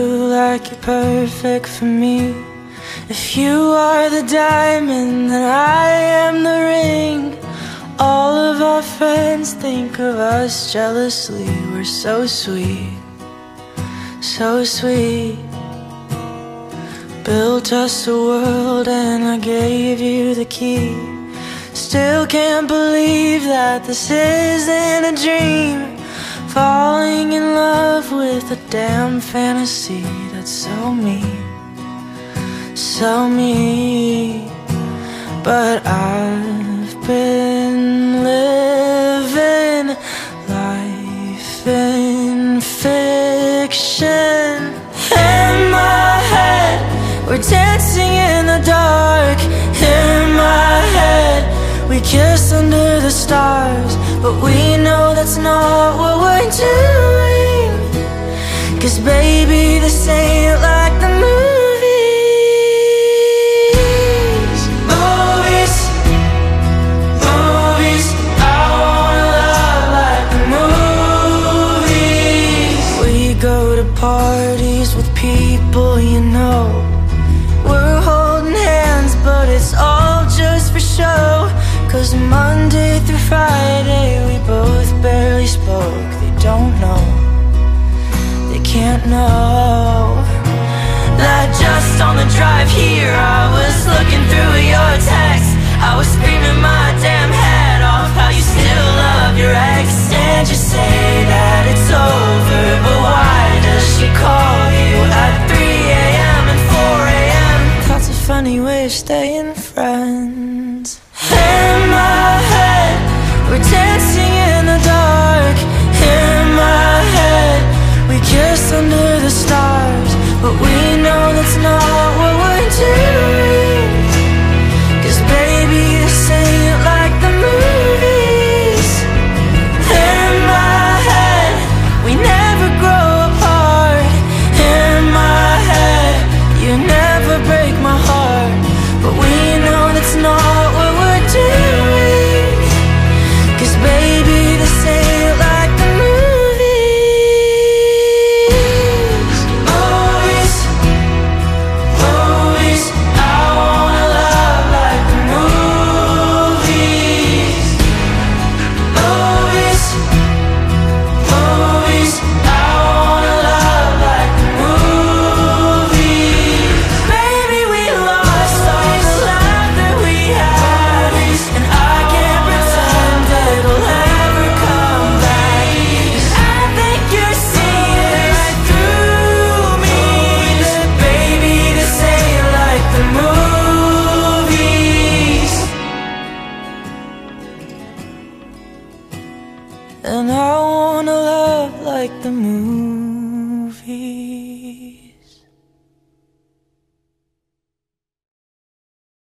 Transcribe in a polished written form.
like you're perfect for me. If you are the diamond, then I am the ring. All of our friends think of us jealously. We're so sweet, so sweet. Built us a world and I gave you the key. Still can't believe that this isn't a dream. Falling in love with a damn fantasy. That's so me, so me. But I've been living life in fiction. In my head, we're dancing in the dark. In my head, we kiss under the stars. But we know that's not what we're doing. 'Cause baby, this ain't like the movies. Movies, movies, I wanna love like the movies. We go to parties with people you know. We're holding hands, but it's all just for show. 'Cause Monday through Friday we both barely spoke. They don't know, they can't know that just on the drive here I was looking through your text. I was screaming my damn head off how you still love your ex. And you say that it's over, but why does she call you at 3 a.m. and 4 a.m.? That's a funny way of staying friends. In my head, we're dancing in the dark. In my head, we kiss under the stars. But we know that's not what we're doing. 'Cause baby, this ain't like the movies. In my head, we never grow apart. In my head, you never break my heart. But we know that's not what we're doing. 'Cause baby, this ain't like the movies. Movies, movies, I wanna love like the movies. Movies, movies, I wanna love like the movies. Baby, we lost all the love that we had, and I can't pretend it'll ever come back. 'Cause I think you're seeing right through me. That baby, this ain't like the movies. And I wanna love like the movies.